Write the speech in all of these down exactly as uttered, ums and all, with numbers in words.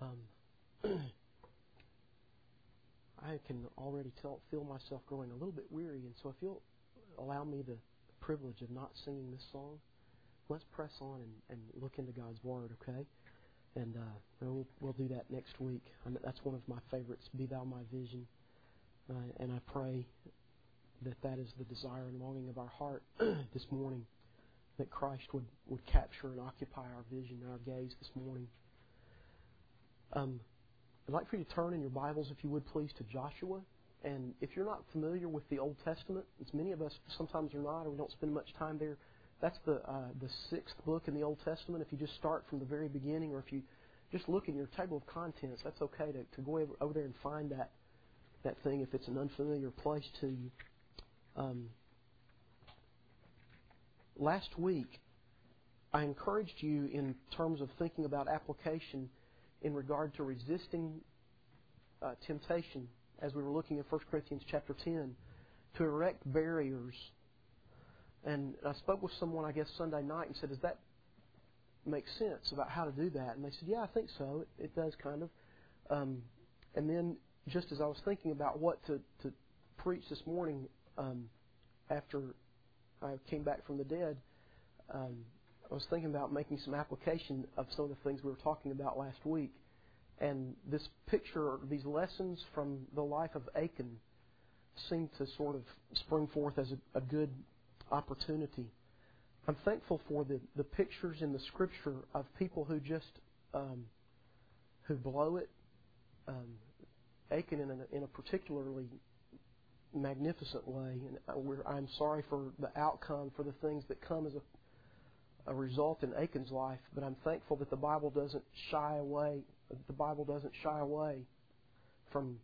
Um, I can already tell, feel myself growing a little bit weary, and so if you'll allow me the privilege of not singing this song, let's press on and, and look into God's Word, okay? And uh, we'll, we'll do that next week. I mean, that's one of my favorites, Be Thou My Vision. Uh, and I pray that that is the desire and longing of our heart this morning, that Christ would, would capture and occupy our vision and our gaze this morning. Um, I'd like for you to turn in your Bibles, if you would please, to Joshua. And if you're not familiar with the Old Testament, as many of us sometimes are not, or we don't spend much time there, that's the uh, the sixth book in the Old Testament. If you just start from the very beginning, or if you just look in your table of contents, that's okay to, to go over, over there and find that that thing if it's an unfamiliar place to you. Um, last week, I encouraged you in terms of thinking about application in regard to resisting uh, temptation, as we were looking at First Corinthians chapter ten, to erect barriers. And I spoke with someone, I guess, Sunday night and said, does that make sense about how to do that? And they said, yeah, I think so. It, it does kind of. Um, and then just as I was thinking about what to, to preach this morning um, after I came back from the dead, um, I was thinking about making some application of some of the things we were talking about last week. And this picture, these lessons from the life of Achan seem to sort of spring forth as a, a good opportunity. I'm thankful for the, the pictures in the Scripture of people who just um, who blow it. Um, Achan in a, in a particularly magnificent way, and we're, I'm sorry for the outcome, for the things that come as a, a result in Achan's life. But I'm thankful that the Bible doesn't shy away. The Bible doesn't shy away from.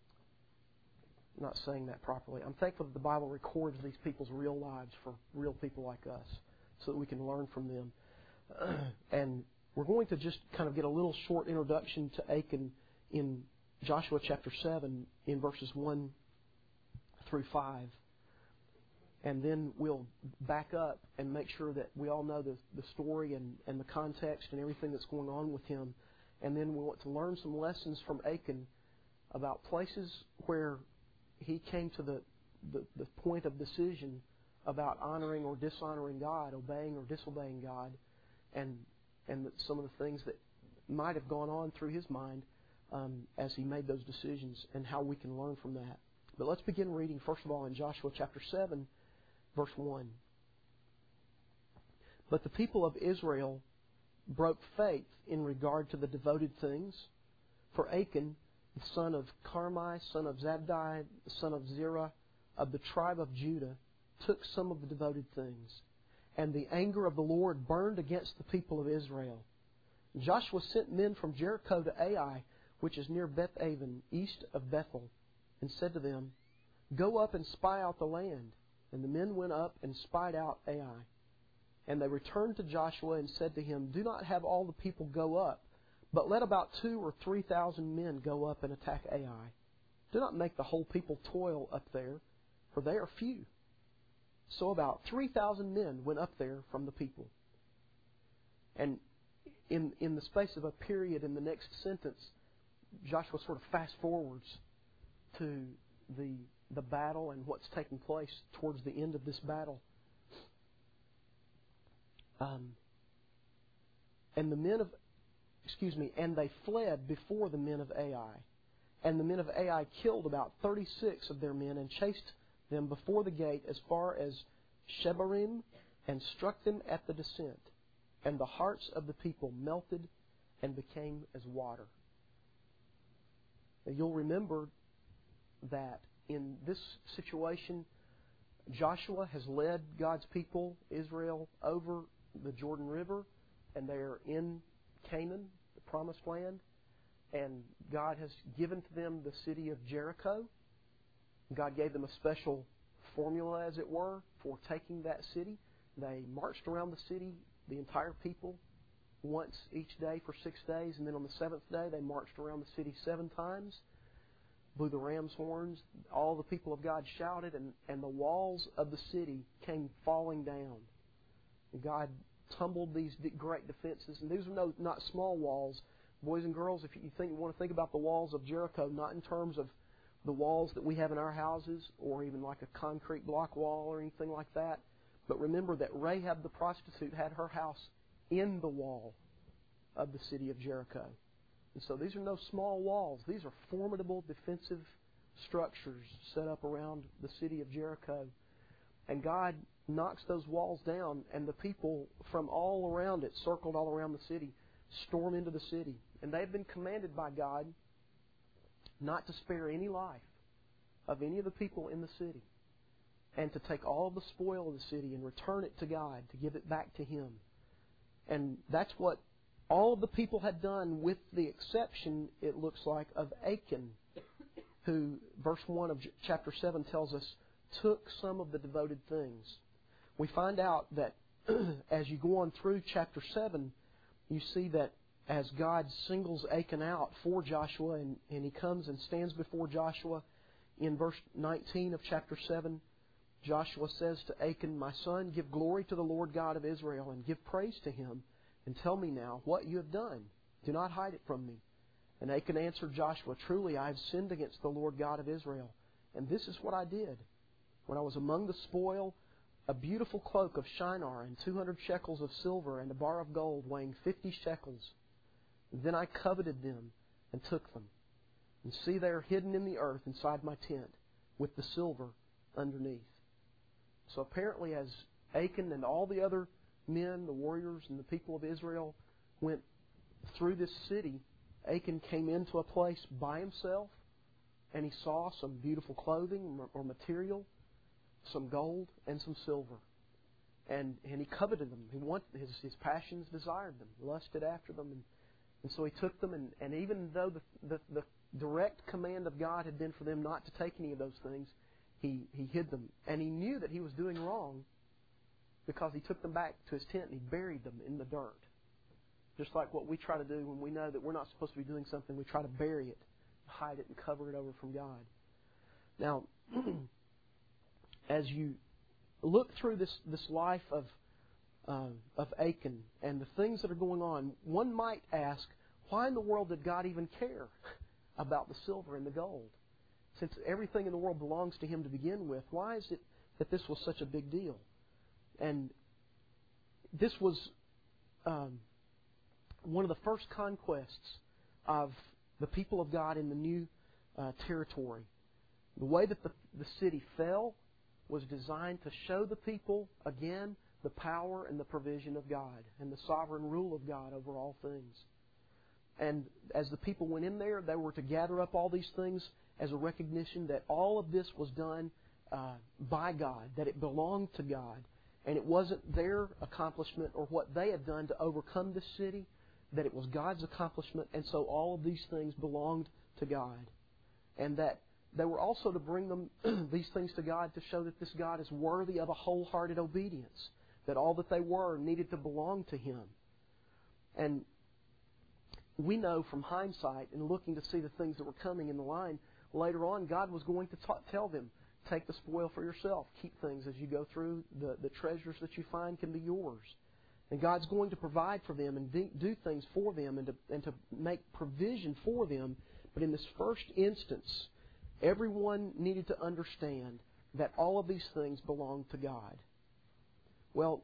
I'm not saying that properly. I'm thankful that the Bible records these people's real lives for real people like us, so that we can learn from them. Uh, and we're going to just kind of get a little short introduction to Achan in Joshua chapter seven, in verses one through five. And then we'll back up and make sure that we all know the, the story and, and the context and everything that's going on with him. And then we want to learn some lessons from Achan about places where he came to the, the, the point of decision about honoring or dishonoring God, obeying or disobeying God, and and some of the things that might have gone on through his mind um, as he made those decisions, and how we can learn from that. But let's begin reading, first of all, in Joshua chapter seven, verse one. But the people of Israel broke faith in regard to the devoted things, for Achan, the son of Carmi, son of Zabdi, son of Zerah, of the tribe of Judah, took some of the devoted things. And the anger of the Lord burned against the people of Israel. Joshua sent men from Jericho to Ai, which is near Beth-aven, east of Bethel, and said to them, Go up and spy out the land. And the men went up and spied out Ai. And they returned to Joshua and said to him, Do not have all the people go up, but let about two or three thousand men go up and attack Ai. Do not make the whole people toil up there, for they are few. So about three thousand men went up there from the people. And in in the space of a period in the next sentence, Joshua sort of fast forwards to the the battle and what's taking place towards the end of this battle. Um, and the men of, excuse me, and they fled before the men of Ai. And the men of Ai killed about thirty-six of their men and chased them before the gate as far as Shebarim, and struck them at the descent. And the hearts of the people melted and became as water. Now, you'll remember that in this situation, Joshua has led God's people, Israel, over the Jordan River, and they're in Canaan, the promised land. And God has given to them the city of Jericho. God gave them a special formula, as it were, for taking that city. They marched around the city, the entire people, once each day for six days. And then on the seventh day, they marched around the city seven times, blew the ram's horns. All the people of God shouted, and, and the walls of the city came falling down. And God tumbled these great defenses. And these were no, not small walls, boys and girls, if you think you want to think about the walls of Jericho, not in terms of the walls that we have in our houses or even like a concrete block wall or anything like that, but remember that Rahab the prostitute had her house in the wall of the city of Jericho. And so these are no small walls. These are formidable defensive structures set up around the city of Jericho. And God knocks those walls down, and the people from all around it, circled all around the city, storm into the city. And they've been commanded by God not to spare any life of any of the people in the city, and to take all of the spoil of the city and return it to God, to give it back to Him. And that's what all of the people had done, with the exception, it looks like, of Achan, who, verse one of chapter seven tells us, took some of the devoted things. We find out that as you go on through chapter seven, you see that as God singles Achan out for Joshua, and, and he comes and stands before Joshua, in verse nineteen of chapter seven, Joshua says to Achan, "My son, give glory to the Lord God of Israel, and give praise to Him, and tell me now what you have done. Do not hide it from me." And Achan answered Joshua, "Truly I have sinned against the Lord God of Israel, and this is what I did. When I was among the spoil, a beautiful cloak of Shinar and two hundred shekels of silver and a bar of gold weighing fifty shekels. Then I coveted them and took them. And see, they are hidden in the earth inside my tent with the silver underneath." So apparently as Achan and all the other men, the warriors and the people of Israel, went through this city, Achan came into a place by himself, and he saw some beautiful clothing or material, some gold and some silver. And and he coveted them. He wanted, his, his passions desired them, lusted after them. And, and so he took them, and, and even though the, the, the direct command of God had been for them not to take any of those things, he, he hid them. And he knew that he was doing wrong, because he took them back to his tent and he buried them in the dirt. Just like what we try to do when we know that we're not supposed to be doing something, we try to bury it, hide it, and cover it over from God. Now, as you look through this, this life of uh, of Achan and the things that are going on, one might ask, why in the world did God even care about the silver and the gold? Since everything in the world belongs to Him to begin with, why is it that this was such a big deal? And this was um, one of the first conquests of the people of God in the new uh, territory. The way that the, the city fell was designed to show the people, again, the power and the provision of God and the sovereign rule of God over all things. And as the people went in there, they were to gather up all these things as a recognition that all of this was done uh, by God, that it belonged to God. And it wasn't their accomplishment or what they had done to overcome this city, that it was God's accomplishment, and so all of these things belonged to God. And that they were also to bring them these things to God to show that this God is worthy of a wholehearted obedience, that all that they were needed to belong to Him. And we know from hindsight, and looking to see the things that were coming in the line, later on God was going to ta- tell them, take the spoil for yourself. Keep things as you go through. The, the treasures that you find can be yours. And God's going to provide for them and do, do things for them and to, and to make provision for them. But in this first instance, everyone needed to understand that all of these things belong to God. Well,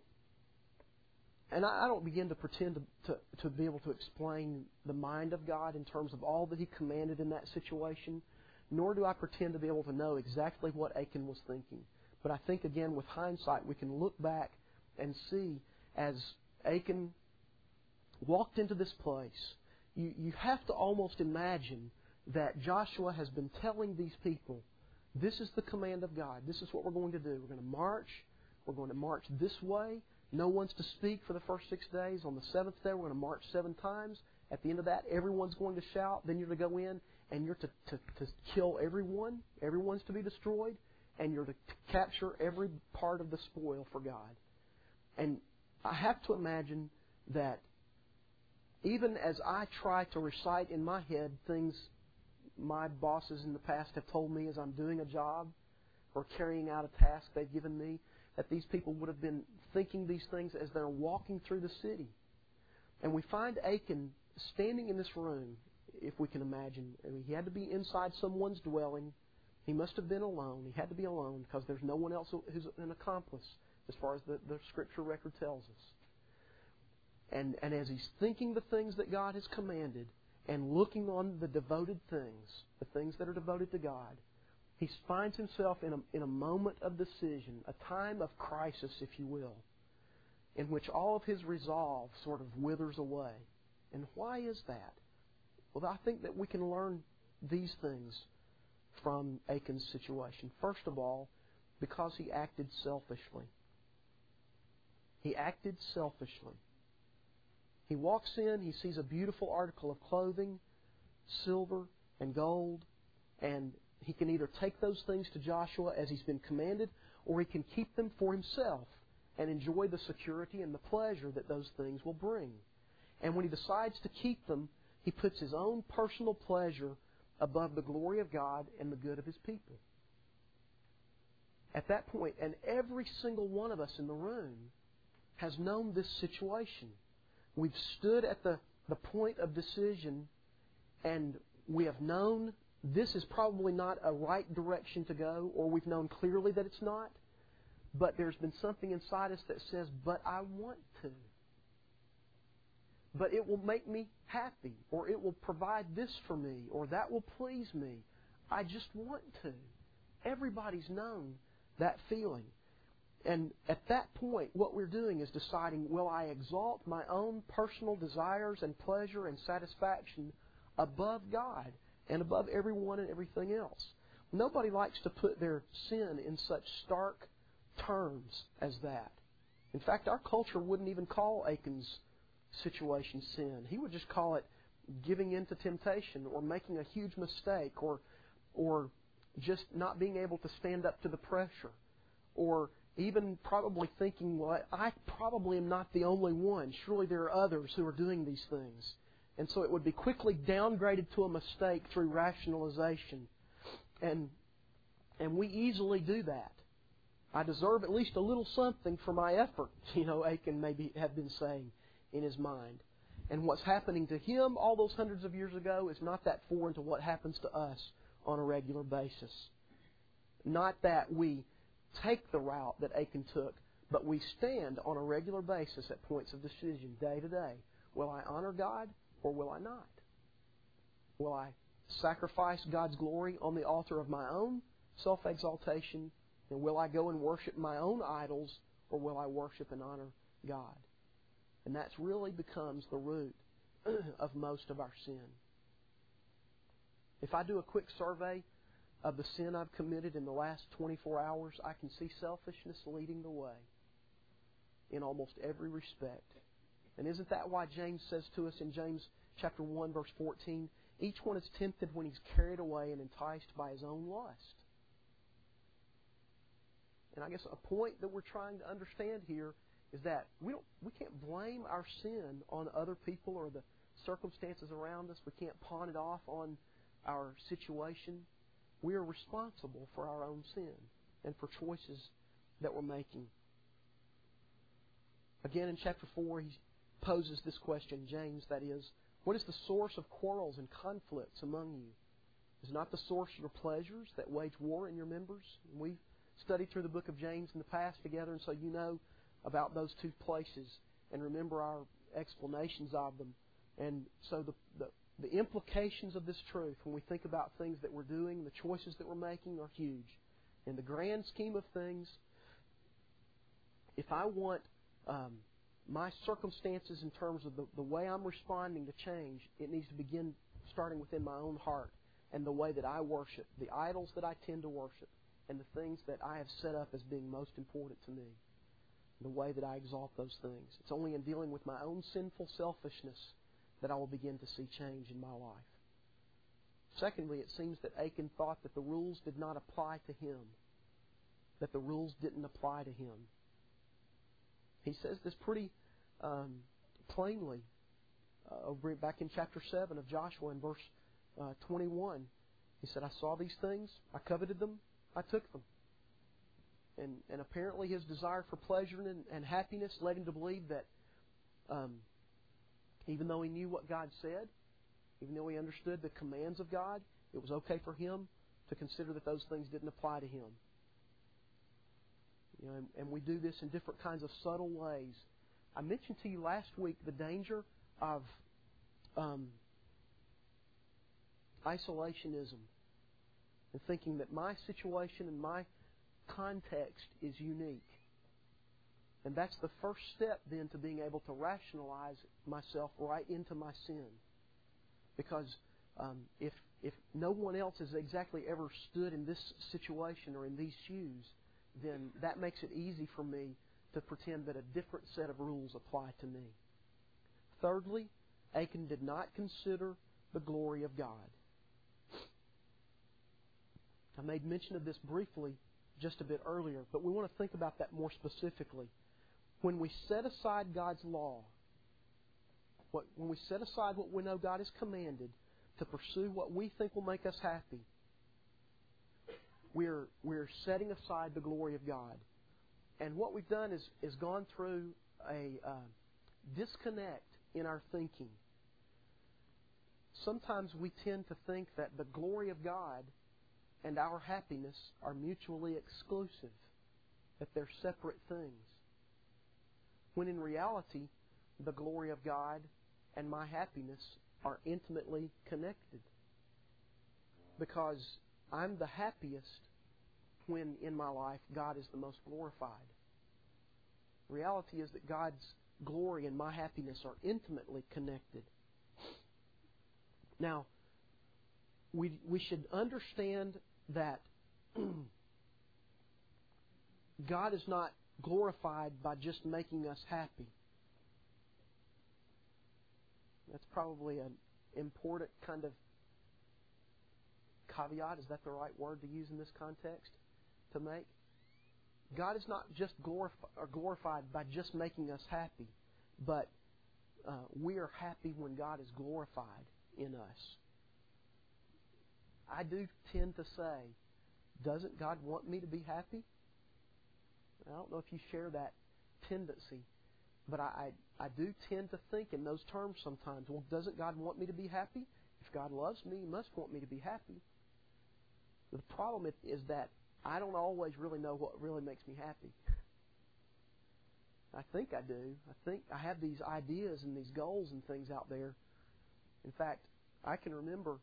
and I, I don't begin to pretend to, to, to be able to explain the mind of God in terms of all that He commanded in that situation, nor do I pretend to be able to know exactly what Achan was thinking. But I think, again, with hindsight, we can look back and see as Achan walked into this place, you, you have to almost imagine that Joshua has been telling these people, this is the command of God. This is what we're going to do. We're going to march. We're going to march this way. No one's to speak for the first six days. On the seventh day, we're going to march seven times. At the end of that, everyone's going to shout. Then you're to go in and you're to, to, to kill everyone. Everyone's to be destroyed. And you're to capture every part of the spoil for God. And I have to imagine that even as I try to recite in my head things my bosses in the past have told me as I'm doing a job or carrying out a task they've given me, that these people would have been thinking these things as they're walking through the city. And we find Achan standing in this room, if we can imagine, I mean, he had to be inside someone's dwelling. He must have been alone. He had to be alone because there's no one else who's an accomplice, as far as the, the Scripture record tells us. And, and as he's thinking the things that God has commanded and looking on the devoted things, the things that are devoted to God, he finds himself in a, in a moment of decision, a time of crisis, if you will, in which all of his resolve sort of withers away. And why is that? Well, I think that we can learn these things from Achan's situation. First of all, because he acted selfishly. He acted selfishly. He walks in, he sees a beautiful article of clothing, silver and gold, and he can either take those things to Joshua as he's been commanded, or he can keep them for himself and enjoy the security and the pleasure that those things will bring. And when he decides to keep them, he puts his own personal pleasure above the glory of God and the good of his people. At that point, and every single one of us in the room has known this situation. We've stood at the, the point of decision, and we have known this is probably not a right direction to go, or we've known clearly that it's not, but there's been something inside us that says, but I want to. But it will make me happy, or it will provide this for me, or that will please me. I just want to. Everybody's known that feeling. And at that point, what we're doing is deciding, will I exalt my own personal desires and pleasure and satisfaction above God and above everyone and everything else? Nobody likes to put their sin in such stark terms as that. In fact, our culture wouldn't even call Achan's situation sin. He would just call it giving in to temptation, or making a huge mistake, or or just not being able to stand up to the pressure, or even probably thinking, well, I probably am not the only one. Surely there are others who are doing these things. And so it would be quickly downgraded to a mistake through rationalization. And and we easily do that. I deserve at least a little something for my effort, you know, Achan maybe have been saying in his mind. And what's happening to him all those hundreds of years ago is not that foreign to what happens to us on a regular basis. Not that we take the route that Achan took, but we stand on a regular basis at points of decision, day to day. Will I honor God, or will I not? Will I sacrifice God's glory on the altar of my own self-exaltation, and will I go and worship my own idols, or will I worship and honor God? And that really becomes the root of most of our sin. If I do a quick survey of the sin I've committed in the last twenty-four hours, I can see selfishness leading the way in almost every respect. And isn't that why James says to us in James chapter one, verse fourteen, each one is tempted when he's carried away and enticed by his own lust. And I guess a point that we're trying to understand here is that we don't, we can't blame our sin on other people or the circumstances around us. We can't pawn it off on our situation. We are responsible for our own sin and for choices that we're making. Again, in chapter four, he poses this question, James, that is, what is the source of quarrels and conflicts among you? Is not the source your pleasures that wage war in your members? We've studied through the book of James in the past together, and so you know about those two places and remember our explanations of them. And so the, the, the implications of this truth, when we think about things that we're doing, the choices that we're making, are huge. In the grand scheme of things, if I want um, my circumstances in terms of the, the way I'm responding to change, it needs to begin starting within my own heart and the way that I worship, the idols that I tend to worship, and the things that I have set up as being most important to me, the way that I exalt those things. It's only in dealing with my own sinful selfishness that I will begin to see change in my life. Secondly, it seems that Achan thought that the rules did not apply to him, that the rules didn't apply to him. He says this pretty um, plainly uh, over back in chapter seven of Joshua in verse uh, twenty-one. He said, I saw these things, I coveted them, I took them. And, and apparently his desire for pleasure and, and happiness led him to believe that um, Even though he knew what God said, even though he understood the commands of God, it was okay for him to consider that those things didn't apply to him. You know, and, and we do this in different kinds of subtle ways. I mentioned to you last week the danger of um, isolationism and thinking that my situation and my context is unique. And that's the first step then to being able to rationalize myself right into my sin. Because um, if if no one else has exactly ever stood in this situation or in these shoes, then that makes it easy for me to pretend that a different set of rules apply to me. Thirdly, Achan did not consider the glory of God. I made mention of this briefly just a bit earlier, but we want to think about that more specifically. When we set aside God's law, what, when we set aside what we know God has commanded to pursue what we think will make us happy, we're, we're setting aside the glory of God. And what we've done is, is gone through a uh, disconnect in our thinking. Sometimes we tend to think that the glory of God and our happiness are mutually exclusive, that they're separate things. When in reality, the glory of God and my happiness are intimately connected. Because I'm the happiest when in my life God is the most glorified. The reality is that God's glory and my happiness are intimately connected. Now, we we should understand that God is not glorified by just making us happy. That's probably an important kind of caveat. Is that the right word to use in this context? To make? God is not just glorified, or glorified by just making us happy, but uh, we are happy when God is glorified in us. I do tend to say, doesn't God want me to be happy? I don't know if you share that tendency, but I, I, I do tend to think in those terms sometimes. Well, doesn't God want me to be happy? If God loves me, He must want me to be happy. The problem is that I don't always really know what really makes me happy. I think I do. I think I have these ideas and these goals and things out there. In fact, I can remember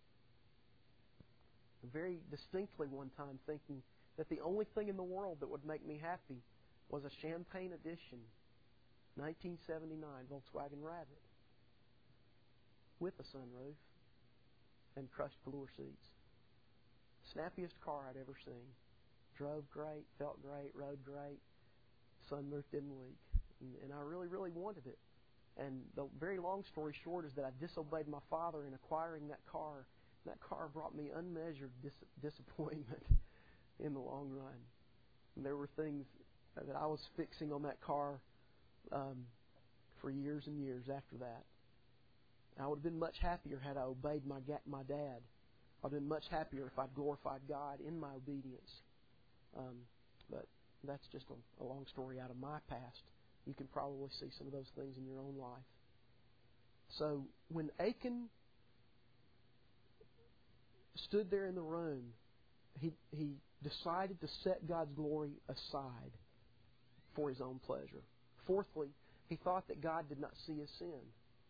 very distinctly one time thinking that the only thing in the world that would make me happy was a Champagne Edition nineteen seventy-nine Volkswagen Rabbit with a sunroof and crushed floor seats. Snappiest car I'd ever seen. Drove great, felt great, rode great. Sunroof didn't leak. And, and I really, really wanted it. And the very long story short is that I disobeyed my father in acquiring that car. That car brought me unmeasured dis- disappointment in the long run. And there were things that I was fixing on that car um, for years and years after that. I would have been much happier had I obeyed my ga- my dad. I would have been much happier if I'd glorified God in my obedience. Um, but that's just a, a long story out of my past. You can probably see some of those things in your own life. So when Achan stood there in the room, he he decided to set God's glory aside for his own pleasure. Fourthly, he thought that God did not see his sin.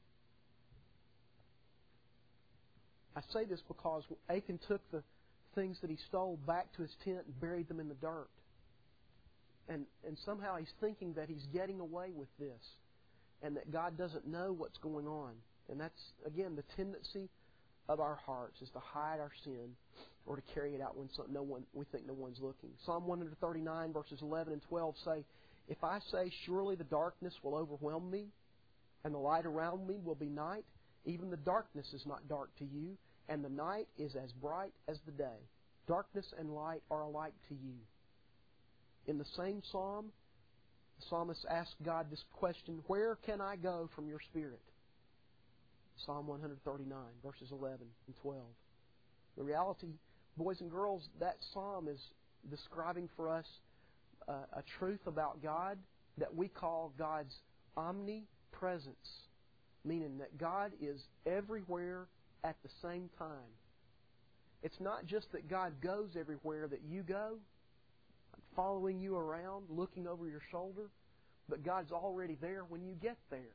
I say this because Achan took the things that he stole back to his tent and buried them in the dirt. And and somehow he's thinking that he's getting away with this and that God doesn't know what's going on. And that's, again, the tendency of our hearts is to hide our sin or to carry it out when some, no one we think no one's looking. Psalm one thirty-nine verses eleven and twelve say, "If I say, surely the darkness will overwhelm me, and the light around me will be night, even the darkness is not dark to you, and the night is as bright as the day. Darkness and light are alike to you." In the same psalm, the psalmist asked God this question, "Where can I go from your Spirit?" Psalm one thirty-nine, verses eleven and twelve. The reality, boys and girls, that psalm is describing for us uh, a truth about God that we call God's omnipresence. meaning that God is everywhere at the same time. It's not just that God goes everywhere that you go, following you around, looking over your shoulder, but God's already there when you get there.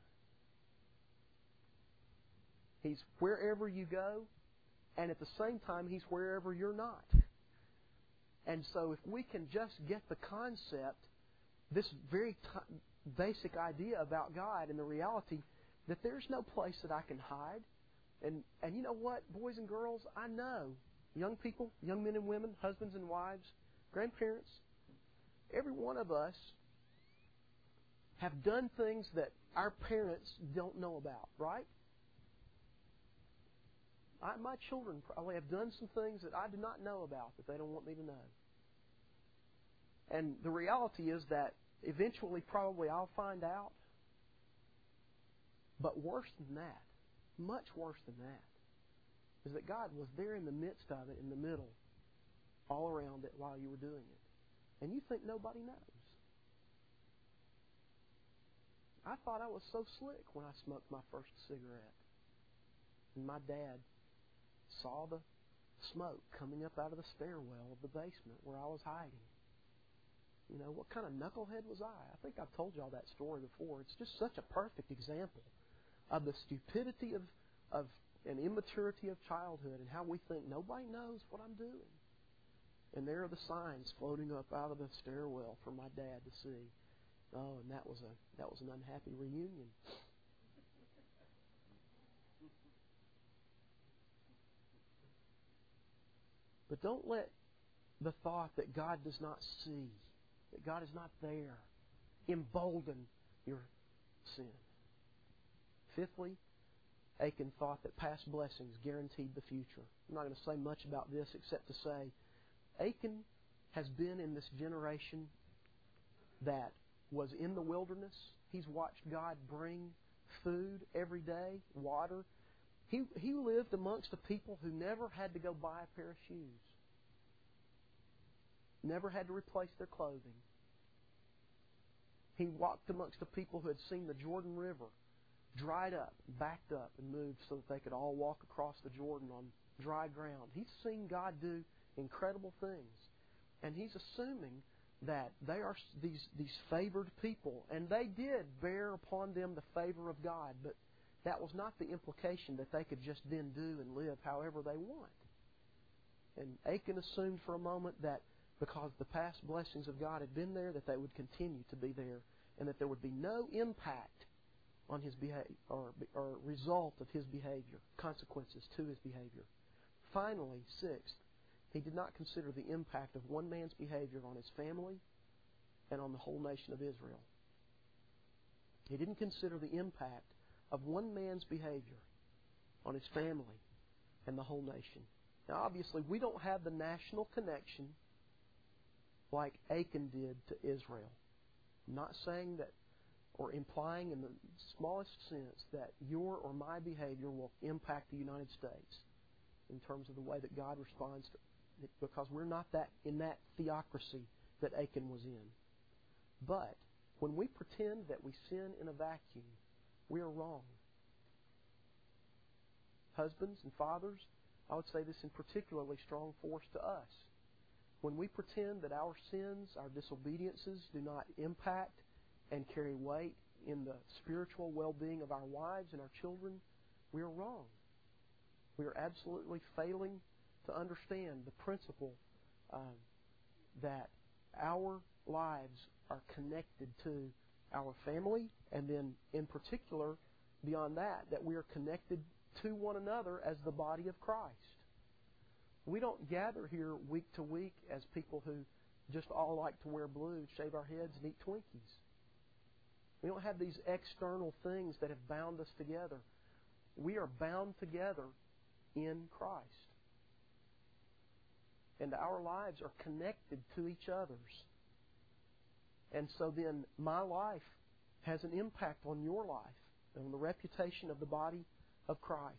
He's wherever you go, and at the same time, He's wherever you're not. And so if we can just get the concept, this very t- basic idea about God and the reality that there's no place that I can hide. And, and you know what, boys and girls, I know, young people, young men and women, husbands and wives, grandparents, every one of us have done things that our parents don't know about, right? I, my children probably have done some things that I do not know about that they don't want me to know. And the reality is that eventually probably I'll find out. But worse than that, much worse than that, is that God was there in the midst of it, in the middle, all around it while you were doing it. And you think nobody knows. I thought I was so slick when I smoked my first cigarette. And my dad saw the smoke coming up out of the stairwell of the basement where I was hiding. You know, what kind of knucklehead was I? I think I've told y'all that story before. It's just such a perfect example of the stupidity of, of and immaturity of childhood and how we think nobody knows what I'm doing. And there are the signs floating up out of the stairwell for my dad to see. Oh, and that was a that was an unhappy reunion. But don't let the thought that God does not see, that God is not there, embolden your sin. Fifthly, Achan thought that past blessings guaranteed the future. I'm not going to say much about this except to say Achan has been in this generation that was in the wilderness. He's watched God bring food every day, water. He, he lived amongst a people who never had to go buy a pair of shoes. Never had to replace their clothing. He walked amongst a people who had seen the Jordan River dried up, backed up, and moved so that they could all walk across the Jordan on dry ground. He's seen God do incredible things. And he's assuming that they are these, these favored people. And they did bear upon them the favor of God, but that was not the implication that they could just then do and live however they want. And Achan assumed for a moment that because the past blessings of God had been there, that they would continue to be there, and that there would be no impact on his behavior or, or result of his behavior, consequences to his behavior. Finally, sixth, he did not consider the impact of one man's behavior on his family and on the whole nation of Israel. He didn't consider the impact of one man's behavior on his family and the whole nation. Now, obviously, we don't have the national connection like Achan did to Israel. I'm not saying that or implying in the smallest sense that your or my behavior will impact the United States in terms of the way that God responds to it, because we're not that in that theocracy that Achan was in. But when we pretend that we sin in a vacuum, we are wrong. Husbands and fathers, I would say this in particularly strong force to us. When we pretend that our sins, our disobediences do not impact and carry weight in the spiritual well-being of our wives and our children, we are wrong. We are absolutely failing to understand the principle uh, that our lives are connected to our family, and then in particular, beyond that, that we are connected to one another as the body of Christ. We don't gather here week to week as people who just all like to wear blue, shave our heads, and eat Twinkies. We don't have these external things that have bound us together. We are bound together in Christ. And our lives are connected to each other's. And so then my life has an impact on your life, on the reputation of the body of Christ.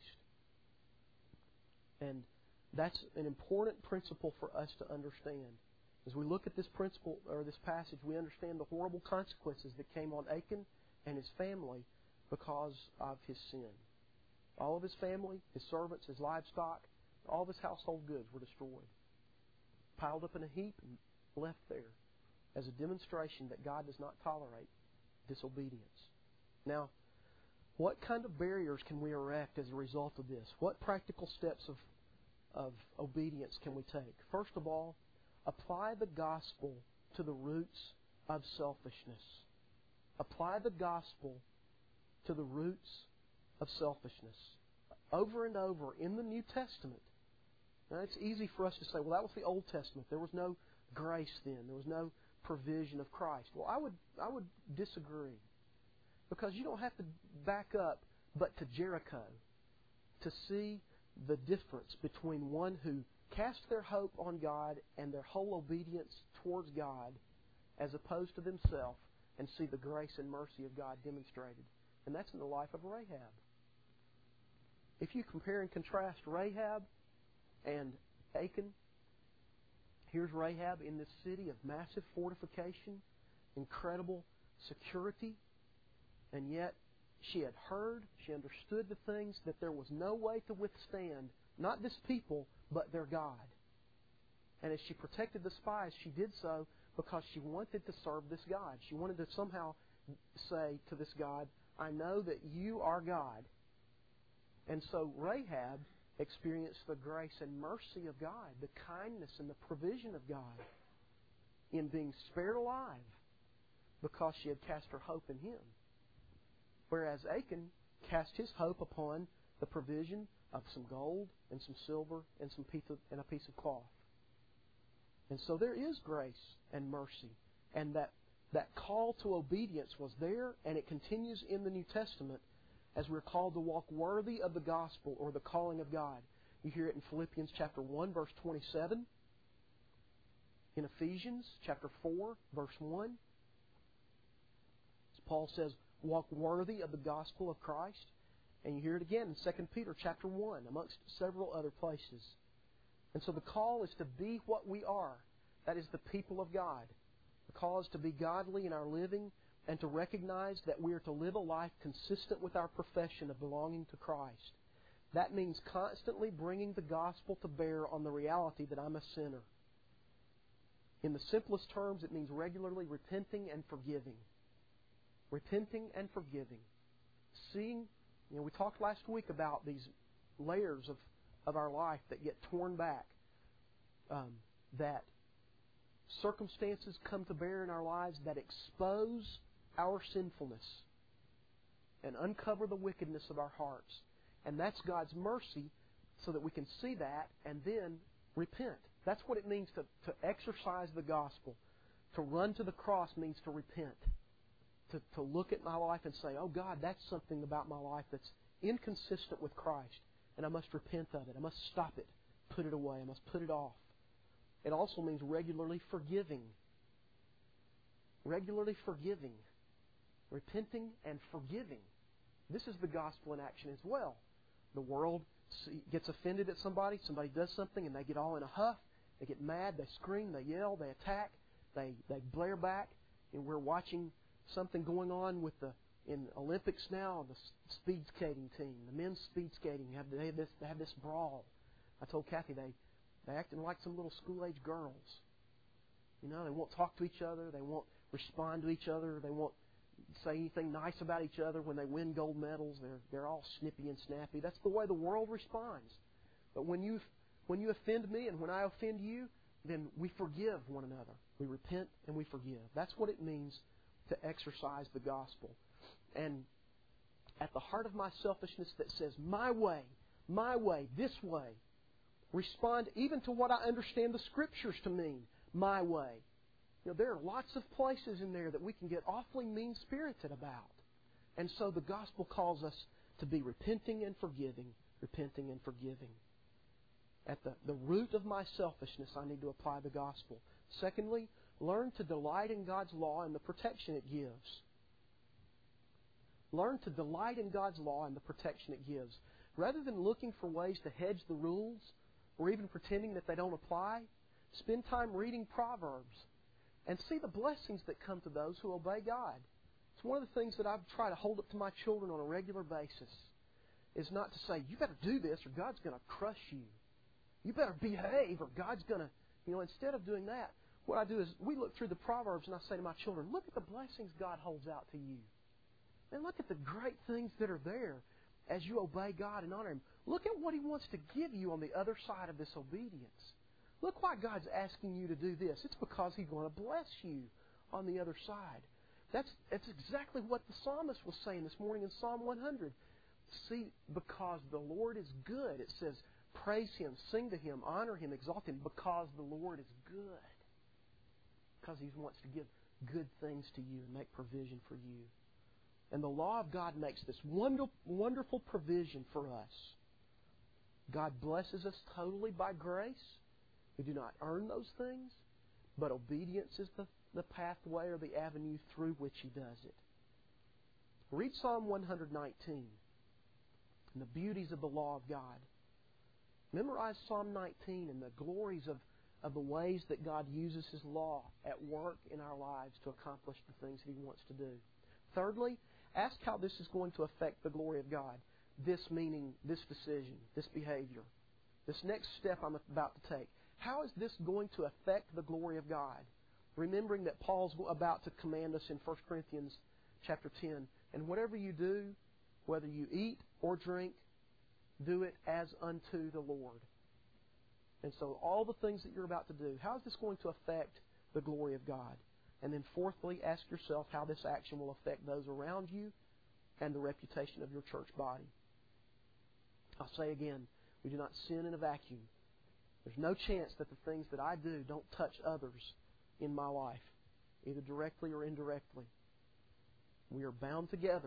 And that's an important principle for us to understand. As we look at this principle or this passage, we understand the horrible consequences that came on Achan and his family because of his sin. All of his family, his servants, his livestock, all of his household goods were destroyed, piled up in a heap and left there as a demonstration that God does not tolerate disobedience. Now, what kind of barriers can we erect as a result of this? What practical steps of, of obedience can we take? First of all, apply the gospel to the roots of selfishness. Apply the gospel to the roots of selfishness. Over and over in the New Testament. Now, it's easy for us to say, well, that was the Old Testament. There was no grace then. There was no provision of Christ. Well, I would I would disagree. Because you don't have to back up but to Jericho to see the difference between one who cast their hope on God and their whole obedience towards God as opposed to themselves, and see the grace and mercy of God demonstrated. And that's in the life of Rahab. If you compare and contrast Rahab and Achan, here's Rahab in this city of massive fortification, incredible security, and yet she had heard, she understood the things that there was no way to withstand, not this people, but their God. And as she protected the spies, she did so because she wanted to serve this God. She wanted to somehow say to this God, I know that you are God. And so Rahab experienced the grace and mercy of God, the kindness and the provision of God in being spared alive because she had cast her hope in Him. Whereas Achan cast his hope upon the provision of some gold and some silver and some piece of, and a piece of cloth. And so there is grace and mercy. And that, that call to obedience was there, and it continues in the New Testament as we're called to walk worthy of the gospel or the calling of God. You hear it in Philippians chapter one, verse twenty-seven. In Ephesians chapter four, verse one. As Paul says, walk worthy of the gospel of Christ. And you hear it again in Second Peter chapter one, amongst several other places. And so the call is to be what we are. That is the people of God. The call is to be godly in our living and to recognize that we are to live a life consistent with our profession of belonging to Christ. That means constantly bringing the gospel to bear on the reality that I'm a sinner. In the simplest terms, it means regularly repenting and forgiving. Repenting and forgiving. Seeing, you know, we talked last week about these layers of, of our life that get torn back. Um, that circumstances come to bear in our lives that expose our sinfulness and uncover the wickedness of our hearts. And that's God's mercy so that we can see that and then repent. That's what it means to, to exercise the gospel. To run to the cross means to repent. To, to look at my life and say, oh God, that's something about my life that's inconsistent with Christ. And I must repent of it. I must stop it. Put it away. I must put it off. It also means regularly forgiving. Regularly forgiving. Repenting and forgiving. This is the gospel in action as well. The world gets offended at somebody. Somebody does something and they get all in a huff. They get mad. They scream. They yell. They attack. They, they blare back. And we're watching something going on with the in Olympics now, the speed skating team, the men's speed skating, have they have this they have this brawl. I told Kathy they they acting like some little school age girls. You know, they won't talk to each other, they won't respond to each other, they won't say anything nice about each other when they win gold medals. They're they're all snippy and snappy. That's the way the world responds. But when you when you offend me and when I offend you, then we forgive one another. We repent and we forgive. That's what it means to exercise the gospel. And at the heart of my selfishness that says, my way, my way, this way, respond even to what I understand the Scriptures to mean, my way. You know, there are lots of places in there that we can get awfully mean-spirited about. And so the gospel calls us to be repenting and forgiving, repenting and forgiving. At the, the root of my selfishness, I need to apply the gospel. Secondly, learn to delight in God's law and the protection it gives. Learn to delight in God's law and the protection it gives. Rather than looking for ways to hedge the rules or even pretending that they don't apply, spend time reading Proverbs and see the blessings that come to those who obey God. one of the things that I try to hold up to my children on a regular basis is not to say, you better do this or God's going to crush you. You better behave or God's going to, you know, instead of doing that, what I do is we look through the Proverbs and I say to my children, look at the blessings God holds out to you. And look at the great things that are there as you obey God and honor Him. Look at what He wants to give you on the other side of this obedience. Look why God's asking you to do this. It's because He's going to bless you on the other side. That's, that's exactly what the psalmist was saying this morning in Psalm one hundred. See, because the Lord is good, it says, praise Him, sing to Him, honor Him, exalt Him, because the Lord is good. Because He wants to give good things to you and make provision for you. And the law of God makes this wonderful, wonderful provision for us. God blesses us totally by grace. We do not earn those things, but obedience is the, the pathway or the avenue through which He does it. Read Psalm one nineteen and the beauties of the law of God. Memorize Psalm nineteen and the glories of, of the ways that God uses His law at work in our lives to accomplish the things that He wants to do. Thirdly, ask how this is going to affect the glory of God. This meaning, this decision, this behavior, this next step I'm about to take. How is this going to affect the glory of God? Remembering that Paul's about to command us in First Corinthians chapter ten. And whatever you do, whether you eat or drink, do it as unto the Lord. And so all the things that you're about to do, how is this going to affect the glory of God? And then fourthly, ask yourself how this action will affect those around you and the reputation of your church body. I'll say again, we do not sin in a vacuum. There's no chance that the things that I do don't touch others in my life, either directly or indirectly. We are bound together.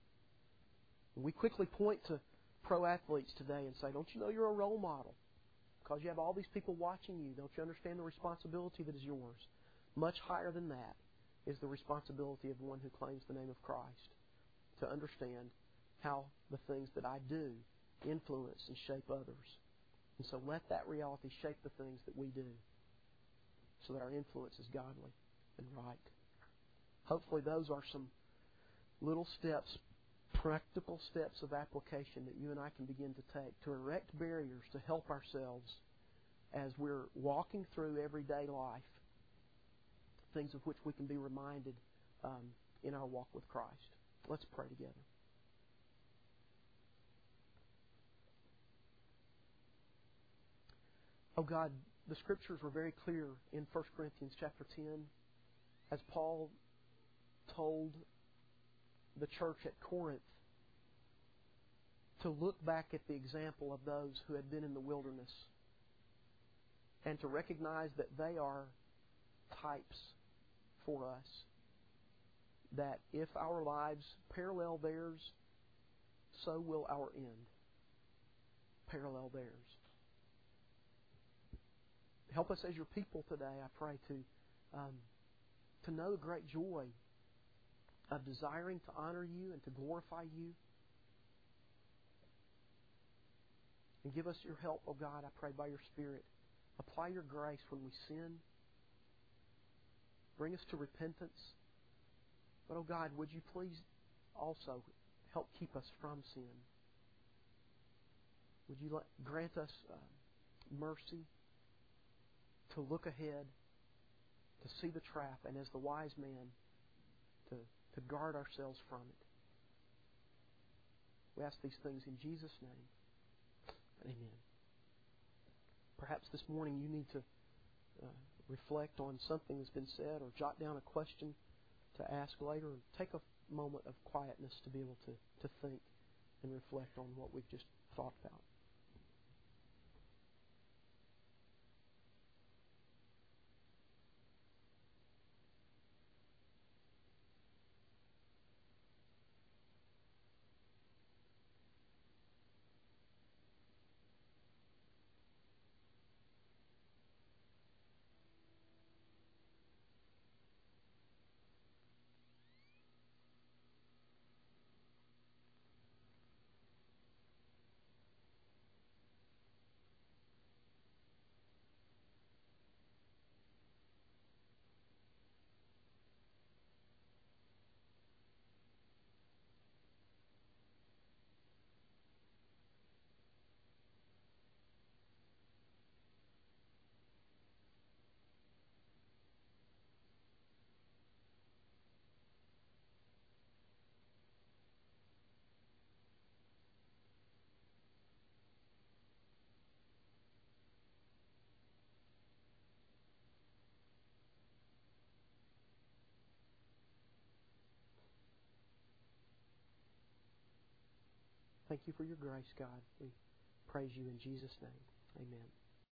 We quickly point to pro athletes today and say, don't you know you're a role model? Because you have all these people watching you. Don't you understand the responsibility that is yours? Much higher than that is the responsibility of one who claims the name of Christ, to understand how the things that I do influence and shape others. And so let that reality shape the things that we do so that our influence is godly and right. Hopefully those are some little steps, practical steps of application that you and I can begin to take to erect barriers to help ourselves as we're walking through everyday life, things of which we can be reminded um, in our walk with Christ. Let's pray together. Oh God, the Scriptures were very clear in First Corinthians chapter ten as Paul told the church at Corinth to look back at the example of those who had been in the wilderness and to recognize that they are types for us. That if our lives parallel theirs, so will our end parallel theirs. Help us as your people today, I pray, to um, to know the great joy of desiring to honor you and to glorify you. And give us your help, oh God, I pray, by your Spirit. Apply your grace when we sin. Bring us to repentance. But, oh God, would you please also help keep us from sin? Would you let, grant us uh, mercy to look ahead, to see the trap, and as the wise man, to, to guard ourselves from it. We ask these things in Jesus' name. Amen. Perhaps this morning you need to uh, reflect on something that's been said or jot down a question to ask later. Take a moment of quietness to be able to, to think and reflect on what we've just thought about. Thank you for your grace, God. We praise you in Jesus' name. Amen.